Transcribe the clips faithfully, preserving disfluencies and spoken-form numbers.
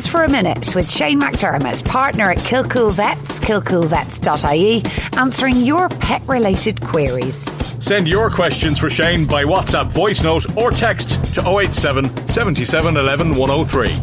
Pause for a minute with Shane McDermott, partner at Kilcool Vets, kilcool vets dot I E, answering your pet-related queries. Send your questions for Shane by WhatsApp voice note or text to oh eight seven, seven seven one one, one oh three.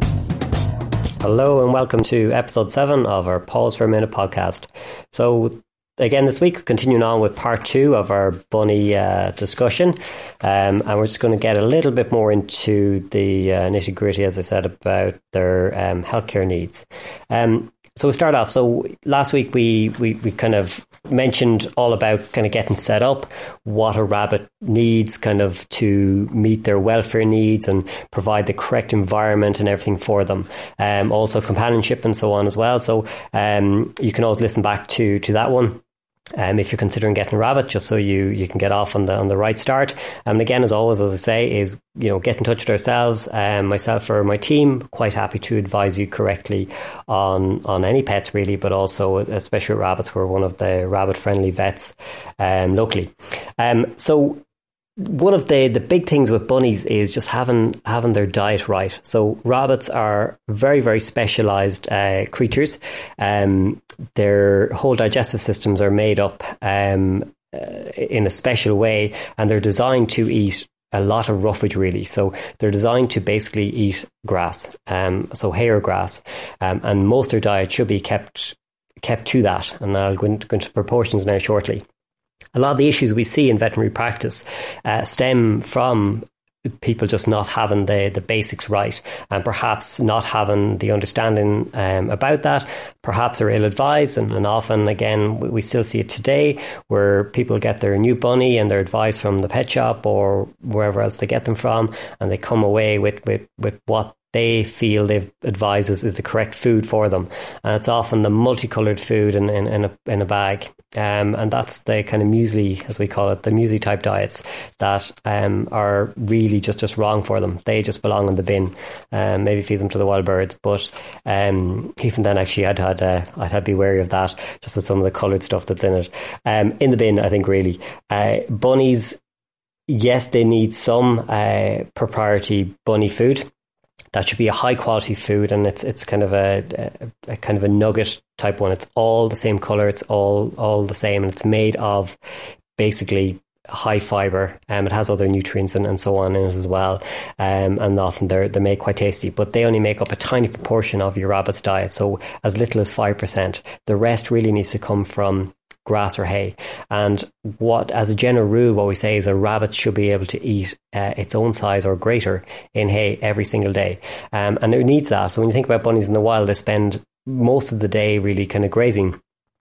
Hello and welcome to episode seven of our Pause for a Minute podcast. So again this week, continuing on with part two of our bunny uh, discussion, um, and we're just going to get a little bit more into the uh, nitty gritty, as I said, about their um, healthcare needs. Um, so we'll start off. So last week we, we, we kind of mentioned all about kind of getting set up, what a rabbit needs kind of to meet their welfare needs and provide the correct environment and everything for them. Um, also companionship and so on as well. So um, you can always listen back to, to that one. Um, if you're considering getting a rabbit, just so you, you can get off on the on the right start. And again, as always, as I say, is you know get in touch with ourselves, um, myself or my team. Quite happy to advise you correctly on on any pets really, but also especially rabbits. We're one of the rabbit friendly vets um, locally. Um, so. One of the, the big things with bunnies is just having having their diet right. So rabbits are very, very specialised uh, creatures. Um, their whole digestive systems are made up um, uh, in a special way, and they're designed to eat a lot of roughage, really. So they're designed to basically eat grass, um, so hay or grass, um, and most of their diet should be kept kept to that. And I'll go into, go into proportions now shortly. A lot of the issues we see in veterinary practice uh, stem from people just not having the, the basics right, and perhaps not having the understanding um, about that. Perhaps are ill-advised, and, and often, again, we, we still see it today, where people get their new bunny and they're advised from the pet shop or wherever else they get them from, and they come away with, with, with what they feel they've advised is, is the correct food for them. And it's often the multicoloured food in, in, in, a, in a bag. Um, and that's the kind of muesli, as we call it, the muesli type diets that um, are really just, just wrong for them. They just belong in the bin. Um, maybe feed them to the wild birds. But um, even then, actually, I'd had uh, I'd had to be wary of that, just with some of the coloured stuff that's in it. Um, in the bin, I think, really. Uh, bunnies, yes, they need some uh, proprietary bunny food. That should be a high quality food, and it's it's kind of a, a, a kind of a nugget type one. It's all the same color, it's all all the same, and it's made of basically high fiber. Um, it has other nutrients and, and so on in it as well. Um, and often they're they're made quite tasty, but they only make up a tiny proportion of your rabbit's diet, so as little as five percent. The rest really needs to come from grass or hay. And what, as a general rule, what we say is a rabbit should be able to eat uh, its own size or greater in hay every single day. Um, and it needs that. So when you think about bunnies in the wild, they spend most of the day really kind of grazing.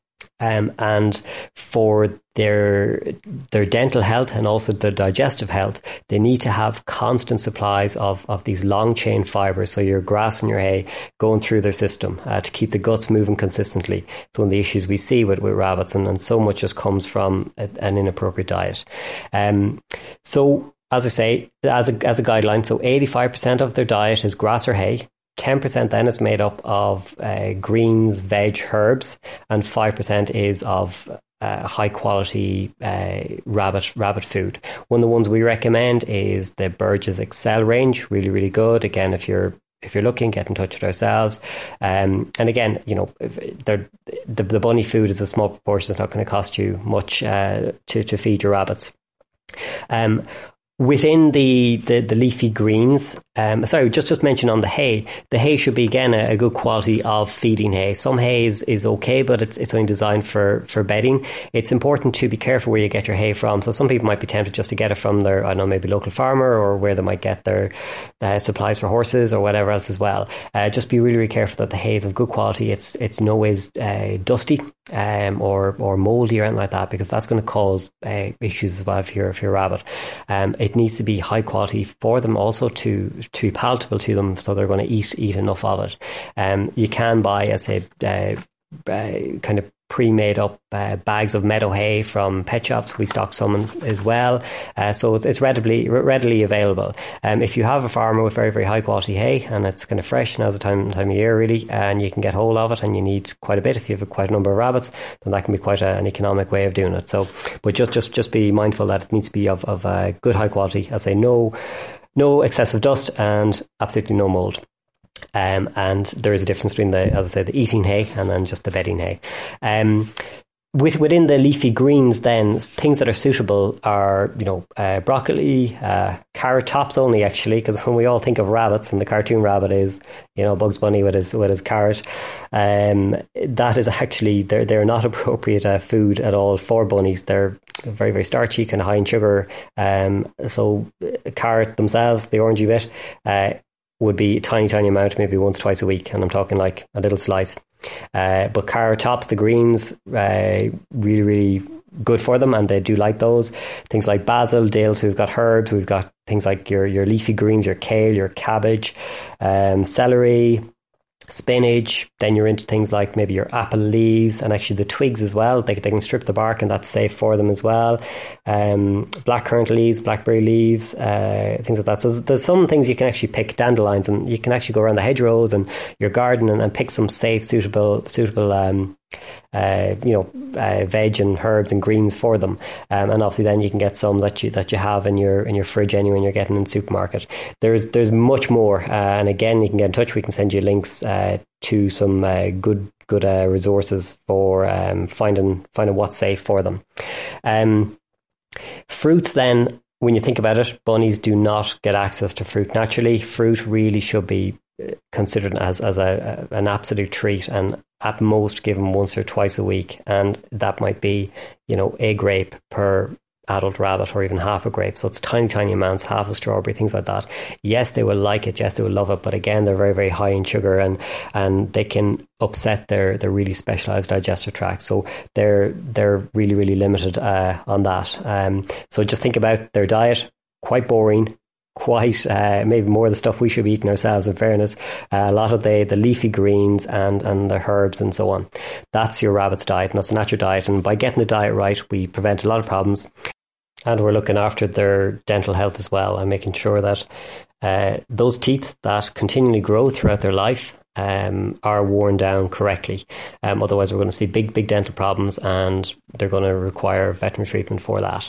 Um, and for their their dental health and also their digestive health, they need to have constant supplies of, of these long chain fibers, so your grass and your hay, going through their system uh, to keep the guts moving consistently. It's one of the issues we see with, with rabbits, and, and so much just comes from a, an inappropriate diet. Um, so, as I say, as a, as a guideline, so eighty-five percent of their diet is grass or hay. ten percent then is made up of uh, greens, veg, herbs, and five percent is of uh, high quality uh, rabbit rabbit food. One of the ones we recommend is the Burgess Excel range. Really, really good. Again, if you're if you're looking, get in touch with ourselves. Um, and again, you know, if the the bunny food is a small proportion. It's not going to cost you much uh, to to feed your rabbits. Um, Within the, the, the leafy greens, um, sorry, just just mention on the hay. The hay should be, again, a, a good quality of feeding hay. Some hay is, is okay, but it's it's only designed for, for bedding. It's important to be careful where you get your hay from. So some people might be tempted just to get it from their, I don't know, maybe local farmer, or where they might get their uh, supplies for horses or whatever else as well. Uh, just be really, really careful that the hay is of good quality. It's it's no ways uh, dusty um, or or mouldy or anything like that, because that's going to cause uh, issues as well for your, for your rabbit. Um, It needs to be high quality for them also to to be palatable to them, so they're going to eat eat enough of it. Um, you can buy, as I say, uh, uh, kind of pre-made up uh, bags of meadow hay from pet shops. We stock some as well, uh, so it's, it's readily readily available. Um, if you have a farmer with very very high quality hay and it's kind of fresh, now's the time time of year really, and you can get hold of it, and you need quite a bit. If you have quite a number of rabbits, then that can be quite a, an economic way of doing it. So, but just just just be mindful that it needs to be of of uh, good high quality. As I say, no no excessive dust and absolutely no mold. Um, and there is a difference between the, as I said, the eating hay and then just the bedding hay. Um, With, within the leafy greens, then, things that are suitable are, you know, uh, broccoli, uh, carrot tops only, actually, because when we all think of rabbits, and the cartoon rabbit is, you know, Bugs Bunny with his with his carrot, um, that is actually, they're, they're not appropriate uh, food at all for bunnies. They're very, very starchy, kind of high in sugar. Um, so carrot themselves, the orangey bit, uh, would be a tiny, tiny amount, maybe once, twice a week. And I'm talking like a little slice. Uh, but carrot tops, the greens, uh, really, really good for them, and they do like those. Things like basil, dill, so we've got herbs, we've got things like your, your leafy greens, your kale, your cabbage, um, celery, spinach. Then you're into things like maybe your apple leaves and actually the twigs as well. They, they can strip the bark, and that's safe for them as well. Um, blackcurrant leaves, blackberry leaves, uh, things like that. So there's, there's some things you can actually pick, dandelions, and you can actually go around the hedgerows and your garden and, and pick some safe, suitable, suitable um, uh, you know, uh, veg and herbs and greens for them. Um, and obviously then you can get some that you that you have in your in your fridge anyway, and you're getting in the supermarket. There's there's much more, uh, and again, you can get in touch. We can send you links uh, to some uh, good good uh, resources for um, finding finding what's safe for them. Um, fruits then. When you think about it, bunnies do not get access to fruit naturally. Fruit really should be considered as as a, a an absolute treat, and at most given once or twice a week, and that might be, you know, a grape per adult rabbit, or even half a grape. So it's tiny, tiny amounts, half a strawberry, things like that. Yes, they will like it. Yes, they will love it. But again, they're very, very high in sugar, and and they can upset their their really specialized digestive tract. So they're they're really, really limited uh, on that. Um, so just think about their diet. Quite boring. Quite uh, maybe more of the stuff we should be eating ourselves, in fairness. Uh, a lot of the, the leafy greens and, and the herbs and so on. That's your rabbit's diet, and that's a natural diet. And by getting the diet right, we prevent a lot of problems. And we're looking after their dental health as well, and making sure that uh, those teeth that continually grow throughout their life um, are worn down correctly. Um, otherwise, we're going to see big, big dental problems, and they're going to require veterinary treatment for that.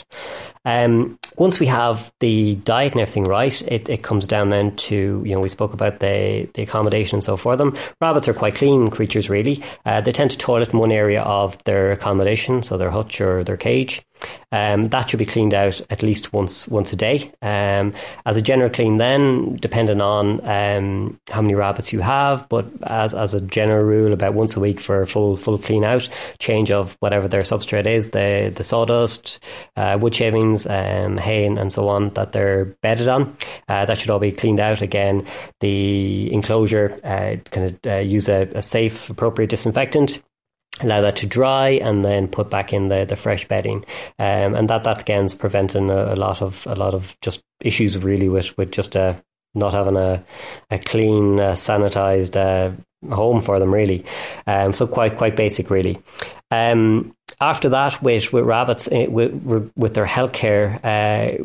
Um, once we have the diet and everything right, it, it comes down then to, you know, we spoke about the, the accommodation and so for them. Rabbits are quite clean creatures, really. Uh, they tend to toilet in one area of their accommodation, so their hutch or their cage. Um, that should be cleaned out at least once once a day. Um, as a general clean then, depending on um, how many rabbits you have, but as as a general rule, about once a week for a full full clean out, change of whatever their substrate is, the, the sawdust, uh, wood shavings, um, hay and, and so on that they're bedded on. Uh, that should all be cleaned out. Again, the enclosure, uh, kind of uh, use a, a safe, appropriate disinfectant. Allow that to dry, and then put back in the, the fresh bedding, um, and that that again is preventing a, a lot of a lot of just issues really with with just uh, not having a a clean, uh, sanitized uh, home for them really. Um, so quite quite basic really. Um, after that, with with rabbits, with with their healthcare, uh,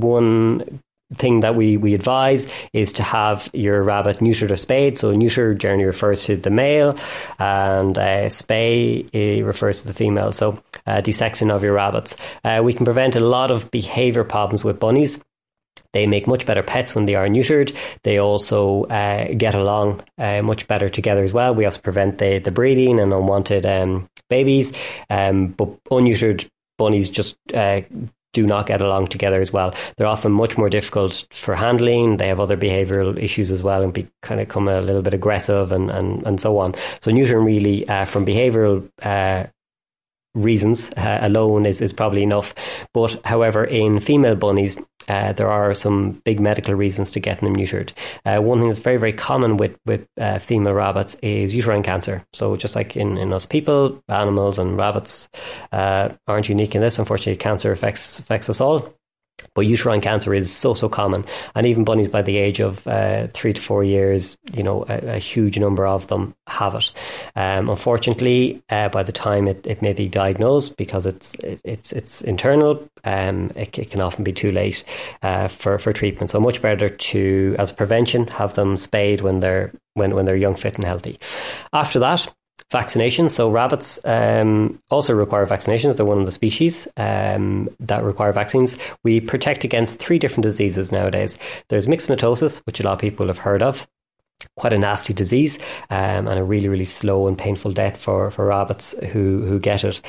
one thing that we, we advise is to have your rabbit neutered or spayed. So neuter generally refers to the male, and uh, spay uh, refers to the female. So uh, desexing of your rabbits. Uh, we can prevent a lot of behaviour problems with bunnies. They make much better pets when they are neutered. They also uh, get along uh, much better together as well. We also prevent the, the breeding and unwanted um, babies. Um, but unneutered bunnies just uh, do not get along together as well. They're often much more difficult for handling. They have other behavioural issues as well, and be, kind of become a little bit aggressive and, and, and so on. So neutering really uh, from behavioural uh, reasons uh, alone is, is probably enough. But however, in female bunnies, uh, there are some big medical reasons to getting them neutered. Uh, one thing that's very, very common with, with uh, female rabbits is uterine cancer. So just like in, in us people, animals and rabbits uh, aren't unique in this. Unfortunately, cancer affects affects us all. But uterine cancer is so, so common. And even bunnies by the age of uh, three to four years, you know, a, a huge number of them have it. Um, unfortunately, uh, by the time it, it may be diagnosed, because it's it, it's it's internal, um, it, it can often be too late uh, for, for treatment. So much better to, as a prevention, have them spayed when they're when, when they're young, fit and healthy. After that, vaccinations. So rabbits um, also require vaccinations. They're one of the species um, that require vaccines. We protect against three different diseases nowadays. There's myxomatosis, which a lot of people have heard of. quite a nasty disease, um, and a really, really slow and painful death for, for rabbits who, who get it.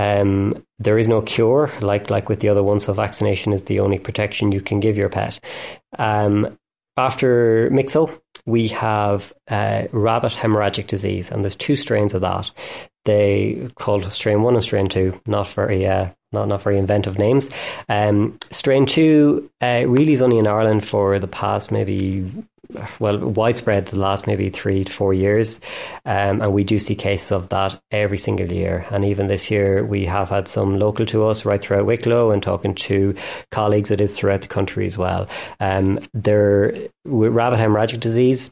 Um, there is no cure, like like with the other ones, so vaccination is the only protection you can give your pet. Um, after Myxo, we have uh, rabbit hemorrhagic disease, and there's two strains of that. They called strain one and strain two, not very uh, not not very inventive names. Um, strain two uh, really is only in Ireland for the past maybe, well, widespread the last maybe three to four years, um, and we do see cases of that every single year. And even this year, we have had some local to us right throughout Wicklow, and talking to colleagues, it is throughout the country as well. Um, there, with rabbit hemorrhagic disease,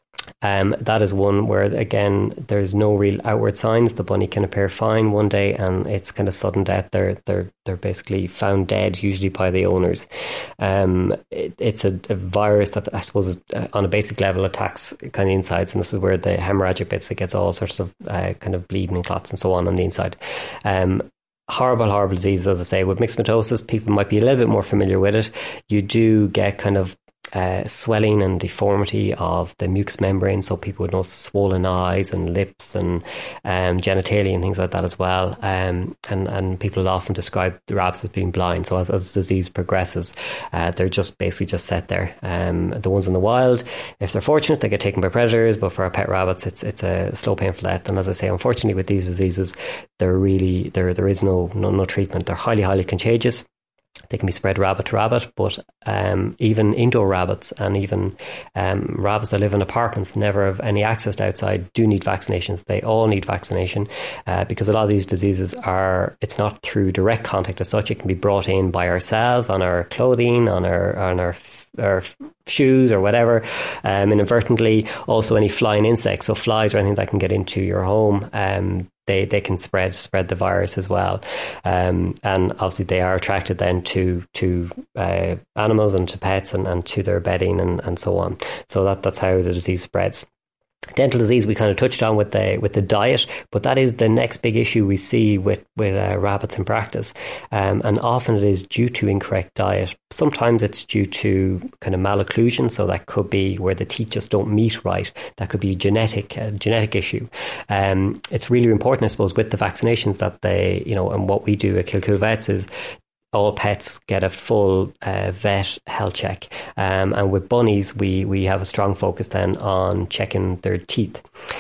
Um, that is one where, again, there's no real outward signs. The bunny can appear fine one day, and it's kind of sudden death. They're they're they're basically found dead, usually by the owners. Um, it, it's a, a virus that I suppose uh, on a basic level attacks kind of insides, and this is where the hemorrhagic bits, it gets all sorts of uh, kind of bleeding and clots and so on on the inside. Um, horrible, horrible disease, as I say. With myxomatosis, people might be a little bit more familiar with it. You do get kind of Uh, swelling and deformity of the mucous membrane, so people would know swollen eyes and lips and um, genitalia and things like that as well. Um, and, and people will often describe the rabbits as being blind. So as, as disease progresses, uh, they're just basically just set there. Um, the ones in the wild, if they're fortunate, they get taken by predators, but for our pet rabbits, it's it's a slow, painful death. And as I say, unfortunately, with these diseases, they're really there there is no no, no treatment. They're highly, highly contagious. They can be spread rabbit to rabbit, but um, even indoor rabbits and even um, rabbits that live in apartments, never have any access to outside, do need vaccinations. They all need vaccination uh, because a lot of these diseases are, it's not through direct contact as such. It can be brought in by ourselves, on our clothing, on our on our, our shoes or whatever, um, inadvertently. Also any flying insects, so flies or anything that can get into your home, um, They, they can spread spread the virus as well, um, and obviously they are attracted then to to uh, animals and to pets and, and to their bedding and, and so on. So that that's how the disease spreads. Dental disease we kind of touched on with the with the diet, but that is the next big issue we see with with uh, rabbits in practice, um, and often it is due to incorrect diet. Sometimes it's due to kind of malocclusion, so that could be where the teeth just don't meet right. That could be a genetic a genetic issue. Um, it's really important, I suppose, with the vaccinations that they, you know, and what we do at Kilcool Vets is all pets get a full uh, vet health check. Um, and with bunnies, we, we have a strong focus then on checking their teeth.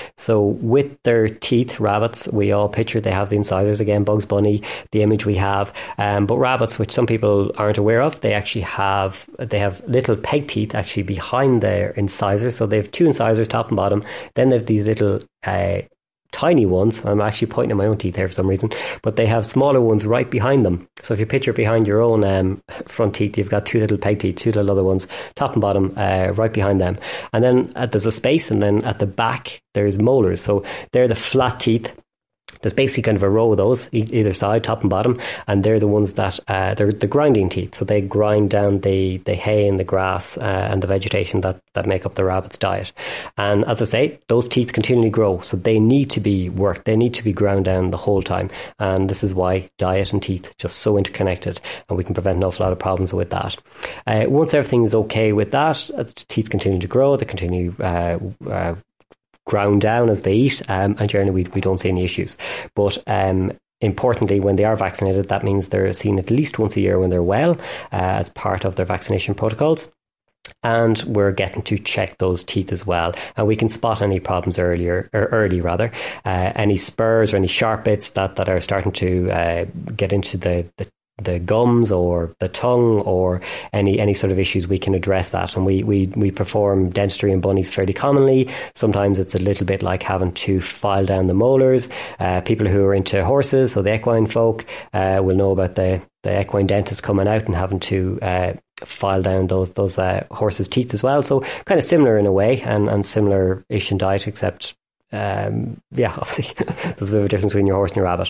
So with their teeth, rabbits, we all picture they have the incisors, again, Bugs Bunny, the image we have. Um, but rabbits, which some people aren't aware of, they actually have, they have little peg teeth actually behind their incisors. So they have two incisors, top and bottom. Then they have these little uh, tiny ones. I'm actually pointing at my own teeth here for some reason, but they have smaller ones right behind them. So if you picture behind your own um, front teeth, you've got two little peg teeth, two little other ones, top and bottom, uh, right behind them. And then uh, there's a space, and then at the back there's molars. So they're the flat teeth. There's basically kind of a row of those, either side, top and bottom, and they're the ones that, uh, they're the grinding teeth. So they grind down the, the hay and the grass uh, and the vegetation that, that make up the rabbit's diet. And as I say, those teeth continually grow, so they need to be worked. They need to be ground down the whole time. And this is why diet and teeth just so interconnected, and we can prevent an awful lot of problems with that. Uh, once everything is okay with that, uh, teeth continue to grow, they continue uh, uh, ground down as they eat, um, and generally we, we don't see any issues. But um, importantly, when they are vaccinated, that means they're seen at least once a year when they're well, uh, as part of their vaccination protocols. And we're getting to check those teeth as well, and we can spot any problems earlier, or early rather, uh, any spurs or any sharp bits that, that are starting to uh, get into the, the the gums or the tongue or any any sort of issues. We can address that, and we we we perform dentistry in bunnies fairly commonly. Sometimes it's a little bit like having to file down the molars. Uh, people who are into horses, so the equine folk, uh, will know about the the equine dentist coming out and having to uh, file down those those uh, horses' teeth as well. So kind of similar in a way, and and similar ish in diet, except Um, yeah, obviously there's a bit of a difference between your horse and your rabbit.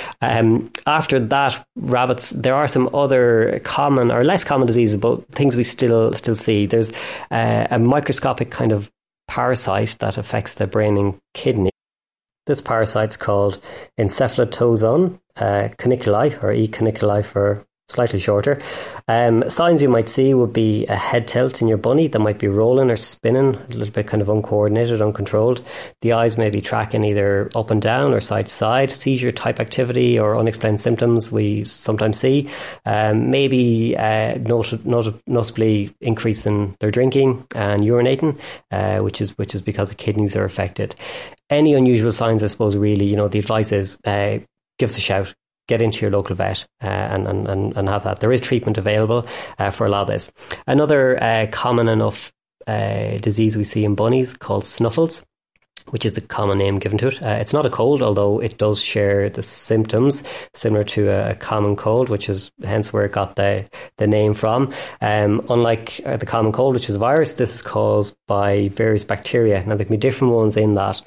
Um, after that, rabbits, there are some other common or less common diseases, but things we still still see. There's uh, a microscopic kind of parasite that affects the brain and kidney. This parasite's called Encephalotozon uh, caniculi, or E. caniculi for slightly shorter. Um, signs you might see would be a head tilt in your bunny that might be rolling or spinning, a little bit kind of uncoordinated, uncontrolled. The eyes may be tracking either up and down or side to side. Seizure type activity or unexplained symptoms we sometimes see. Um, maybe uh, not, not, noticeably increase in their drinking and urinating, uh, which is which is because the kidneys are affected. Any unusual signs, I suppose, really, you know, the advice is uh, give us a shout. Get into your local vet uh, and, and, and have that. There is treatment available uh, for a lot of this. Another uh, common enough uh, disease we see in bunnies called snuffles, which is the common name given to it. Uh, it's not a cold, although it does share the symptoms similar to a, a common cold, which is hence where it got the, the name from. Um, unlike uh, the common cold, which is a virus, this is caused by various bacteria. Now, there can be different ones in that.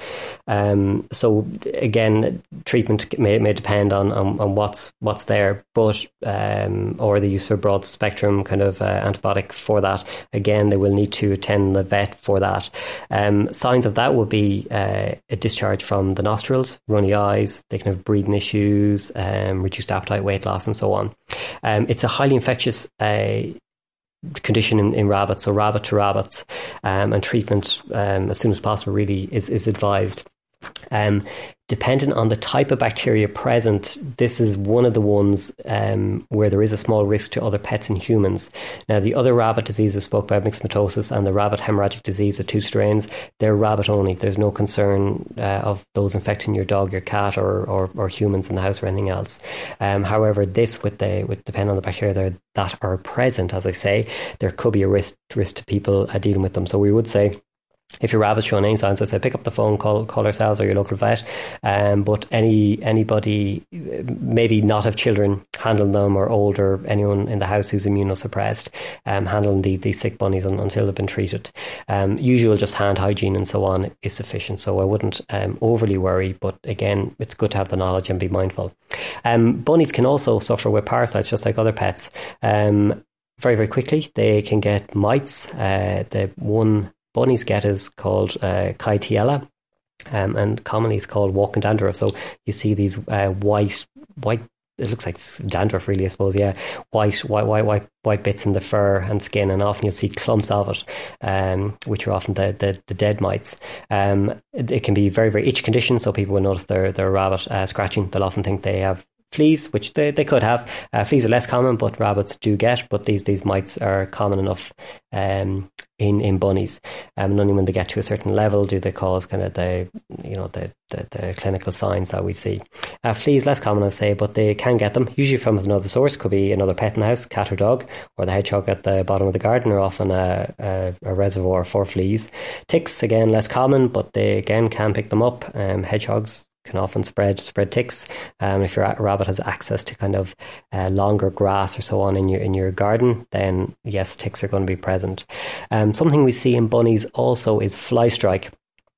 Um, so, again, treatment may, may depend on, on, on what's what's there, but um, or the use of a broad spectrum kind of uh, antibiotic for that. Again, they will need to attend the vet for that. Um, signs of that would be Uh, a discharge from the nostrils, runny eyes, they can have breathing issues, um, reduced appetite, weight loss, and so on. Um, it's a highly infectious uh, condition in, in rabbits, so rabbit to rabbits, um, and treatment um, as soon as possible really is, is advised. Um, depending on the type of bacteria present, this is one of the ones um, where there is a small risk to other pets and humans. Now, the other rabbit diseases spoke about, myxomatosis and the rabbit hemorrhagic disease, the two strains, they're rabbit only. There's no concern uh, of those infecting your dog, your cat, or, or, or humans in the house or anything else. Um, however, this, with the with depending on the bacteria there, that are present, as I say, there could be a risk, risk to people uh, dealing with them. So we would say, if your rabbit's showing any signs, I'd say pick up the phone, call call ourselves or your local vet. Um, but any anybody, maybe not have children handling them, or older, anyone in the house who's immunosuppressed, um, handling the, the sick bunnies un, until they've been treated. Um, usual just hand hygiene and so on is sufficient. So I wouldn't um, overly worry, but again, it's good to have the knowledge and be mindful. Um, bunnies can also suffer with parasites, just like other pets. Um, very, very quickly, they can get mites. Uh, the one bunnies get is called uh, Kitiella, um, and commonly it's called walking dandruff. So you see these uh, white, white, it looks like dandruff really, I suppose, yeah, white, white, white, white, white bits in the fur and skin, and often you'll see clumps of it, um, which are often the, the, the dead mites. Um, it, it can be very, very itchy condition, so people will notice their, their rabbit uh, scratching. They'll often think they have fleas, which they, they could have. Uh, fleas are less common, but rabbits do get, but these these mites are common enough um, in, in bunnies. Um, and only when they get to a certain level do they cause kind of the, you know, the, the, the clinical signs that we see. Uh, fleas, less common, I say, but they can get them, usually from another source. Could be another pet in the house, cat or dog, or the hedgehog at the bottom of the garden are often a, a, a reservoir for fleas. Ticks, again, less common, but they again can pick them up. Um, hedgehogs can often spread spread ticks. Um, if your rabbit has access to kind of uh, longer grass or so on in your in your garden, then yes, ticks are going to be present. Um, something we see in bunnies also is fly strike.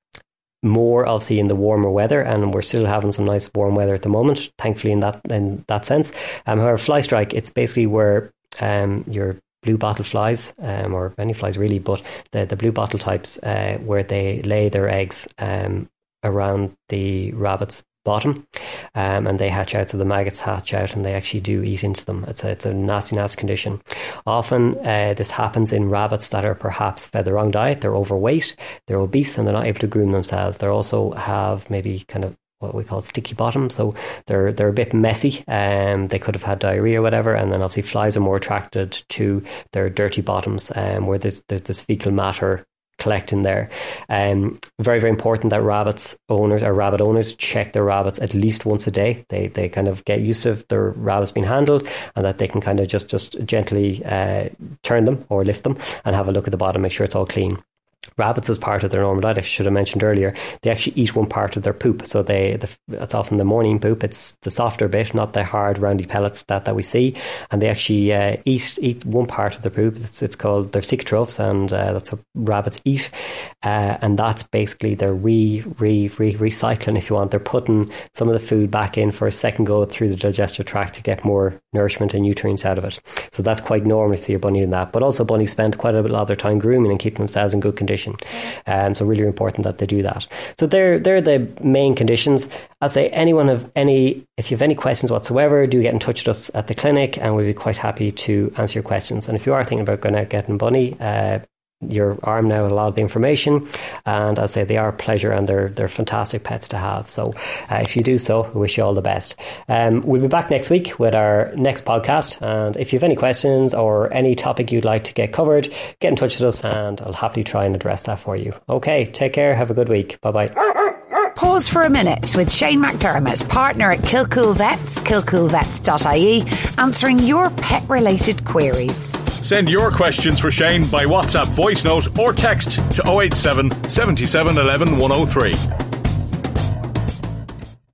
More obviously in the warmer weather, and we're still having some nice warm weather at the moment, thankfully in that in that sense. Um, however, fly strike, it's basically where um, your blue bottle flies, um, or any flies really, but the, the blue bottle types, uh, where they lay their eggs um, around the rabbit's bottom, um, and they hatch out, so the maggots hatch out and they actually do eat into them. It's a, it's a nasty, nasty condition. Often uh, this happens in rabbits that are perhaps fed the wrong diet, they're overweight, they're obese, and they're not able to groom themselves. They also have maybe kind of what we call sticky bottom, so they're they're a bit messy. Um, they could have had diarrhea or whatever, and then obviously flies are more attracted to their dirty bottoms, um, where there's, there's this fecal matter collecting there. Um, very, very important that rabbits owners or rabbit owners check their rabbits at least once a day. They they kind of get used to their rabbits being handled, and that they can kind of just, just gently uh, turn them or lift them and have a look at the bottom, make sure it's all clean. Rabbits, as part of their normal diet, I should have mentioned earlier, they actually eat one part of their poop. So they, the, it's often the morning poop. It's the softer bit, not the hard, roundy pellets that, that we see. And they actually uh, eat eat one part of their poop. It's, it's called their cecotrophs, and uh, that's what rabbits eat. Uh, and that's basically their re, re, re, recycling, if you want. They're putting some of the food back in for a second go through the digestive tract to get more nourishment and nutrients out of it. So that's quite normal if you see a bunny in that. But also bunnies spend quite a lot of their time grooming and keeping themselves in good condition. condition. Um, so really important that they do that. So they're they're the main conditions. I'll say anyone have any, if you have any questions whatsoever, do get in touch with us at the clinic and we'll be quite happy to answer your questions. And if you are thinking about going out getting bunny, uh, your arm now with a lot of the information, and as I say, they are a pleasure and they're they're fantastic pets to have. So uh, if you do so, we wish you all the best. Um, we'll be back next week with our next podcast, and if you have any questions or any topic you'd like to get covered, get in touch with us and I'll happily try and address that for you. Okay, take care, have a good week, bye bye. Pause for a minute with Shane McDermott, partner at Kilcool Vets, kilcool vets dot I E, answering your pet-related queries. Send your questions for Shane by WhatsApp voice note or text to oh eight seven, seven seven one one, one oh three.